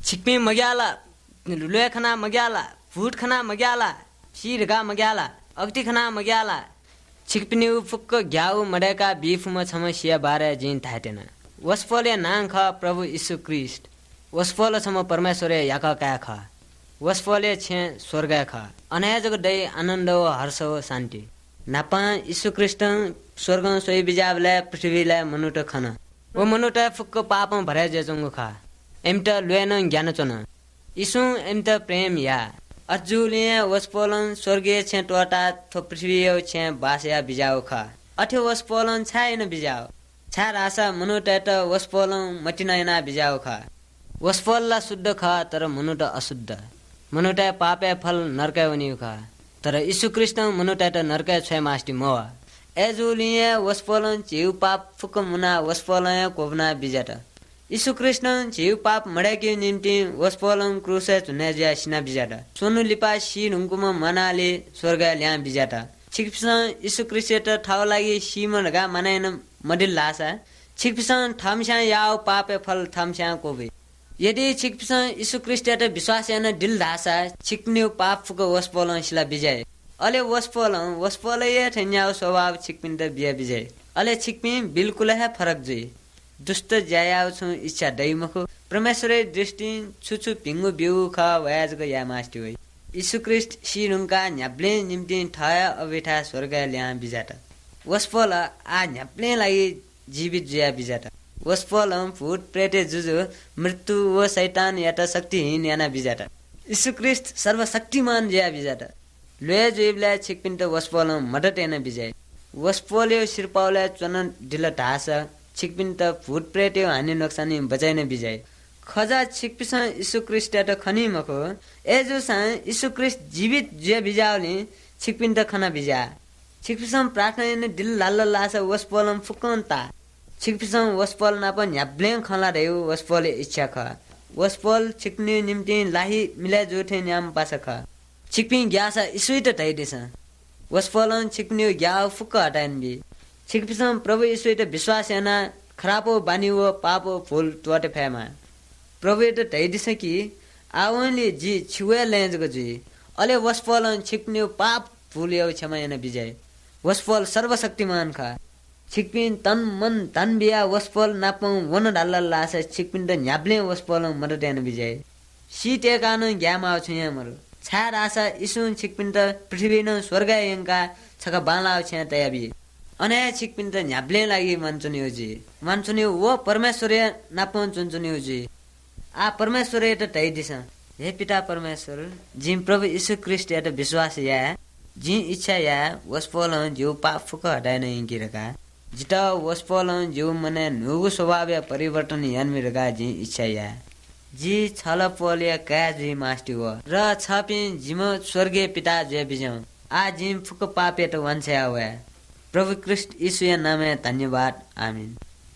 छिकपी मग्याला लुले खना मग्याला फुट खना मग्याला शिरगा मग्याला अगति खना मग्याला छिकपिनी फुक्क ग्याउ मडेका बिफुमा समस्या बारे जिन थाटेन वस्फोले नाङ ख प्रभु यीशु ख्रीष्ट वस्फोल सम परमेश्वर याका का ख वस्फोले छे स्वर्ग ख अनाजको दै आनन्द व हर्ष व शान्ति नापा यीशु ख्रीष्ट स्वर्ग सोही बिजाबले पृथ्वीले मनुट खन वो मनुट फुक्क पाप भरे जेजंग खा एमट लुएन ज्ञान चन यीशु एमट प्रेम या अजुलिए वस्फोलन स्वर्गीय छे टोटा थो पृथ्वी छे बासया बिजाउ खा अठे वस्फोलन छाइन बिजाउ छा रासा मनुट वस्फोलन मटिनयना बिजाउ खा वस्फोलला शुद्ध खा तर मनुट अशुद्ध मनुट पापे फल नरकै हुने खा तर यीशु ख्रीष्ट मनुट नरकै छ मास्टी मवा एजुलिए वस्फोलन चिउ पाप फुक मुना वस्फोलन कोबना बिजाट यीशु ख्रीष्ट चिउ पाप मडेकी निम्ति वस्फोलन क्रुसे चुने ज्या सिना बिजाट सोनु लिपा सी नुकुम मनाले स्वर्ग ल्या बिजाट छिकपिस यीशु ख्रीष्ट ठाउ लागि सीमनगा मनाइन मडिल लासा छिकपिस थामस्या याउ पापे फल थामस्या कोबे यदि छिकपिस यीशु ख्रीष्ट विश्वास यान दिल धासा छिकन्यु पाप फुक वस्फोलन सिला बिजाय अले वस्फोल ये ठन्याउ स्वभाव छिकपिन त बिया बिजाय अले छिकपिन बिल्कुल है फरक जुई दुष्ट ज्यायाउ छु इच्छा दैमखो परमेश्वर दृष्टि छुछु पिंगु बिउ ख वयाजको या मास्टी होइ यीशु ख्रीष्ट सिरुङका न्याब्ले निम्ति ठया अवेठा स्वर्ग ल्या बिजाट वस्फोल आ न्याब्ले लागि जीवित ज्या बिजाट वस्फोल फुट प्रेते जुजु मृत्यु व शैतान यात शक्तिहीन याना बिजाट यीशु ख्रीष्ट सर्वशक्तिमान ज्या बिजाट लुए जुइबले छिकपिन त वस्फोल मदत एन बिजाय वस्फोले सिरपाउले चन ढिल ढास छिकपिन त फुट प्रेते हानि नोक्सानी बचाइन बिजाय खजा छिकपिस यीशु ख्रीष्ट त खनी मखो एजुसा यीशु ख्रीष्ट जीवित जे बिजाउले छिकपिन त खना बिजा छिकपिसम प्रार्थना दिल लाल लास वस्फोलम फुकन्ता छिकपिसम वस्फोल नाप न्याब्ले खला रेउ वस्फोले इच्छा ख वस्फोल छिकनी निम्ति लाही मिला जोथे न्याम पास ख छिकपिन ग्यासा इसुइ त तैदेछ वस्फोलन छिकनी ग्या फुक हटाइन बि छिकपिसम प्रभु इसुइ त विश्वास याना खराबो बानी व पापो फुल टोटे फेमा प्रभु त तैदेछ कि आवनले जी छिवे लेंजको जी अले वस्फोलन छिकनी पाप फुल यौ क्षमा याना बिजय वस्फोल सर्वशक्तिमान खा छिकपिन तन मन तन बिया वस्फोल नापौ वन डाल लास छिकपिन त न्याब्ले वस्फोल मदत याना बिजय सीते कान ग्यामा छु यामरो छार आशा यीशु छिकपिन त पृथ्वी न स्वर्ग यंका छका बाला छ तयाबी अने छिकपिन त न्याब्ले लागि मान्छुनि होजी मान्छुनि वो परमेश्वर नापन चुनचुनि होजी आ परमेश्वर त तै दिस हे पिता परमेश्वर जिम प्रभु यीशु ख्रीष्ट त विश्वास या जी इच्छा या वस्फोल जो पाप फुक हटाइन इंकिरका जिता वस्फोल जो मने नुगु स्वभाव या परिवर्तन यानमिरका जी इच्छा या जी छल पोलिया का जी मास्टी हो र छपिन जिम स्वर्गीय पिता जे बिजौ आ जिम फुक पापे त वन्छया हो प्रभु ख्रीष्ट यीशु नामे धन्यवाद आमीन।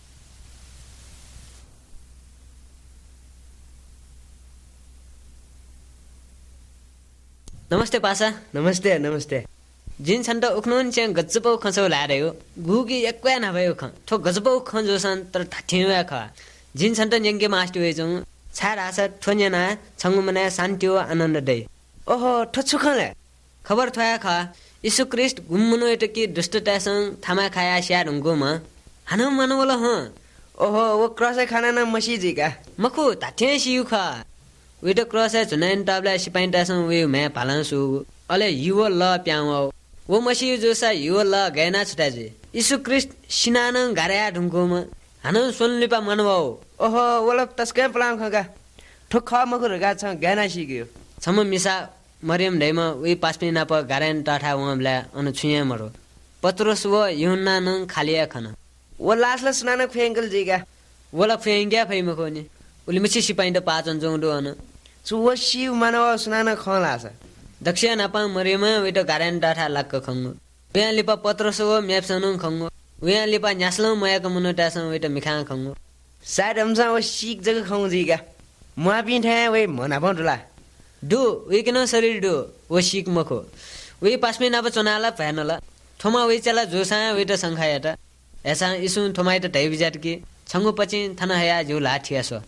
नमस्ते पासा नमस्ते नमस्ते जिन छन्ट उख्नुन चे गजबौ खसौ लारे हो गुगी एक्वा न भयो ख ठो गजबौ खजोसन तर ठठिवा ख जिन छन्ट न्यंगे मास्टी होइजौ छार आशा ठोन्याना छंगु मने शान्ति व आनन्द दे ओहो ठछु खले खबर थया खा यीशु ख्रीष्ट गुम्मुनो एटकी दुष्टतासँग थामा खाया स्यार हुँगोमा हानु मनवला ह ओहो वो क्रसे खाना न मसीजी का मखु ताठे सियु खा वे त क्रसे जुनाइन टाबला सिपाइन्टासँग वे मे पालासु अले युव ल प्याउ वो मसी जोसा युव ल गैना छुटाजे यीशु ख्रीष्ट सिनान गारेया ढुंगोमा हानु सोनलिपा मनवौ ओहो वला तस्कै प्लान खगा ठोक ख मखु रगा छ गाना सिग्यो छम मिसा मरियम दैमा वे पासपि नाप गारेन टाठा वमला अनु छुया मरो पत्रोस व यूहन्ना न खालिया खन वो लासला सुनाना फेंगल जिगा वला फेंग्या फैमखो नि उली मिसी सिपाइन त पाचन जोंडो अन सु वो शिव मानव सुनाना खलास दक्षिण नापा मरियम वे त गारेन टाठा लक्क खंगो वे लिपा पत्रोस व म्यापसन खंगो वे लिपा न्यासलो मयाको मुनटासन वे त मिखा खंगो सायद हमसा वो सीक जगह खाऊ जीगा मुआ पिठे वे मना भडला दु वे किन शरीर दु वो सीक मखो वे पासमे नाप चनाला भएनला थोमा वे चला जोसा वे त संखाया त ऐसा इसु थोमाइ त ढै बिजाट कि छंगु पछि थन हया जो लाठिया सो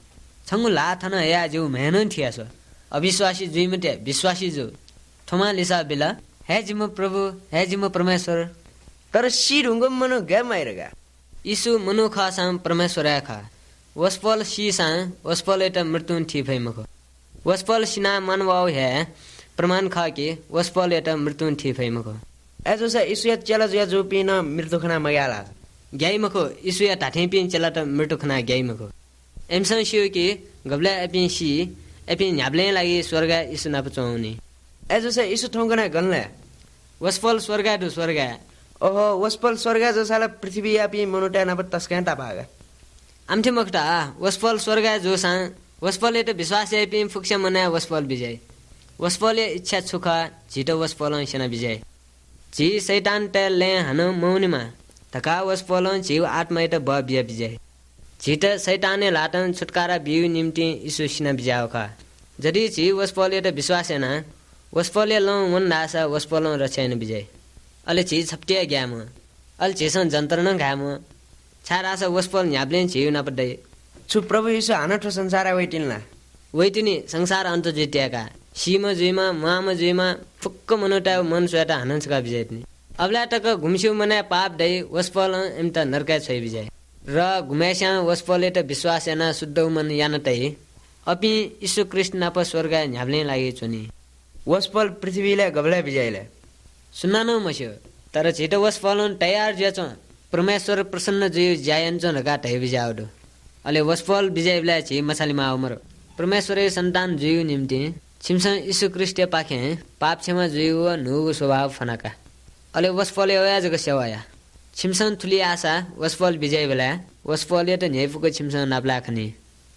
छङ्गु लाथन या जो मेहनत थिया छ अविश्वासी जुइमटे विश्वासी जो थोमा लिसा बेला हे जिम प्रभु हे जिम परमेश्वर तर सिर हुँगो मनो गा माइरगा यीशु मनु खासाम परमेश्वर खा वस्पल सीसा वस्पल एटा मृत्यु थी भइमको वस्पल सिना मनवाउ हे प्रमाण खा के वस्पल एटा मृत्यु थी भइमको एजो सा यीशु या चला जो पिन मृत्यु खना मगाला ग्याइमको यीशु या ठाठे पिन चला त मृत्यु खना ग्याइमको एमसन सियो के गबला एपिन सी एपिन न्याब्ले लागि स्वर्ग यीशु ना पचाउने एजो सा यीशु ठोंगना गन्ला वस्पल स्वर्ग दु स्वर्ग ओहो वस्पल स्वर्ग जो साला पृथ्वी या पि मनुटा ना पर तस्का टापागा आमथे मकटा वस्पल स्वर्ग जो सा वस्पल एटा विश्वास एपि फुक्ष मना वस्पल विजय वस्पल इच्छा सुखा झिटो वस्पल सेना विजय जी शैतान टेले हन मौनीमा धका वस्पल जीव आत्मा एटा ब विजय झिट शैताने लाटन छुटकारा बिउ निम्ति यीशु सिना बिजाओका जदि जी वस्पल एटा विश्वास हैन वस्पल ल मन दासा वस्पल रक्षायन विजय अले ची छप्टिया ग्याम अल चेसन जन्तरण घाम छारासा वस्पल न्याब्लेन छिउ नपड्दै छु प्रभु यीशु हानठो संसार वैटिनला वैटिनी संसार अन्त जित्याका सीमा जुइमा मामा जुइमा फुक्क मनोटा मन स्वेटा हानन्छका विजयनी अबला टक घुमसिउ मना पाप दै वस्पल एमता नरका छै विजय र घुमेस्या वस्पल एटा विश्वास याना शुद्ध मन यानतै अपि यीशु कृष्ण नाप स्वर्ग न्याब्ले लागि चुनी वस्पल पृथ्वीले गबला विजयले सुन्नानो मस्यो तर छिटो वस्पल तयार ज्याच परमेश्वर प्रसन्न जुइ ज्यायन च नगा तै विजाउडो अले वस्पल विजयला छि मसालीमा उमर परमेश्वर सन्तान जुइ निम्ति छिमसन यीशु ख्रीष्ट पाखे पाप क्षमा जुइ व नु स्वभाव फनाका अले वस्पल याजक सेवाया छिमसन थुली आशा वस्पल विजय बेला वस्पल त न्यायपुको छिमसन नाप्ला खनी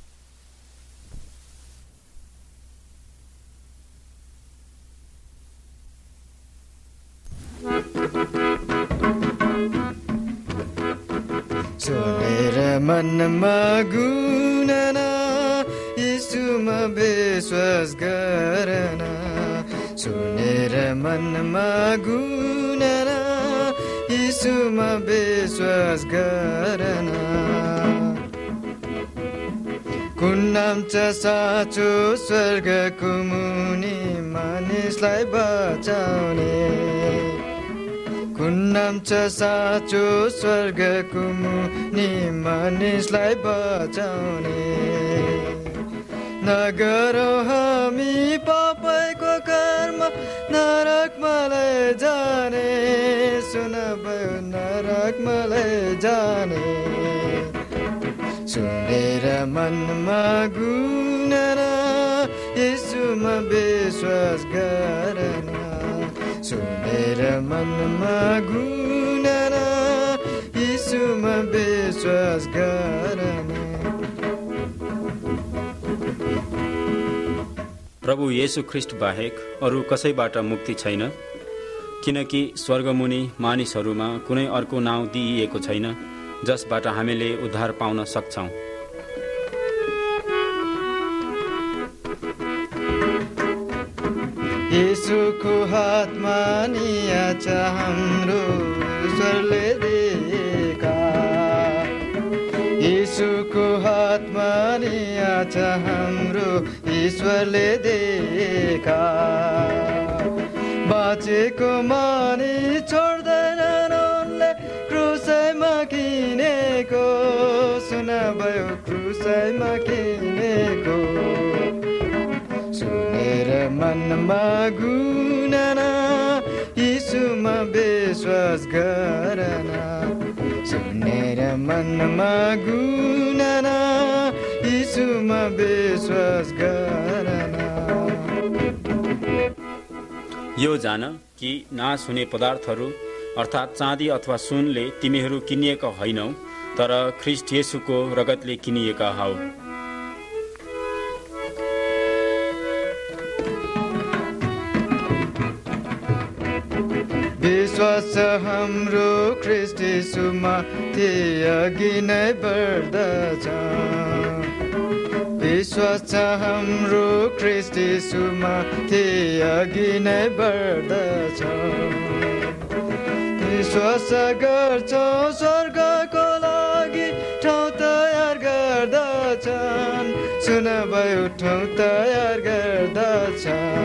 सुनेर मनमा गुनना यीशुमा विश्वास गरना सुनेर मनमा गुनना यीशुमा विश्वास गरना कुन नाम छ साँचो स्वर्गको मुनि मानिसलाई बचाउने कुन नाम छ साँचो स्वर्गको मुनि मानिसलाई बचाउने नगरौँ हामी पापैको कर्म नरकमा लैजाने सुन भयो नरकमा लैजाने सुनेर मनमा गुनना यीशुमा विश्वास गरना सुनेर मनमा गुनना यीशुमा विश्वास गरना प्रभु येशू ख्रीष्ट बाहेक अरू कसैबाट मुक्ति छैन किनकि स्वर्गमुनि मानिसहरूमा कुनै अर्को नाउँ दिइएको छैन जसबाट हामीले उद्धार पाउन सक्छौं येशूको हातमा निया छ हाम्रो ईश्वरले दिएका येशूको हातमा निया छ हाम्रो ईश्वरले दिएका बाँचेको मानिस छोड्दैनन् उनले क्रुसैमा किनेको सुना भयो क्रुसैमा किनेको सुनेर मनमा गुनना यीशुमा विश्वास गरना सुनेर मनमा गुनना यीशुमा विश्वास गरना यो जान कि नाश हुने पदार्थहरू अर्थात् चाँदी अथवा सुनले तिमीहरू किनिएका होइनौ तर ख्रीष्ट येशूको रगतले किनिएका हौ विश्वास हाम्रो ख्रीष्ट येशूमा अघि नै बढ्दछ विश्वास हाम्रो ख्रीष्ट येशूमा अघि नै बढ्दछ विश्वास गर्छौँ स्वर्गको लागि ठाउँ तयार गर्दछन् नभए उठौँ तयार गर्दछ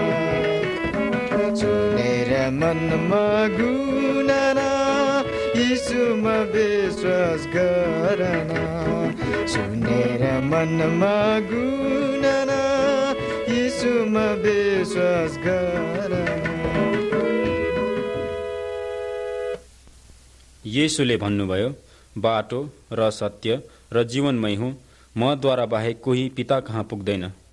सुनेर मनमा गुनाना यीशुमा विश्वास गरन सुनेर मनमा गुनाना यीशुमा विश्वास गरन येशूले भन्नुभयो, बाटो र सत्य र जीवन मै हुँ, मद्वारा बाहेक कोही पिता कहाँ पुग्दैन।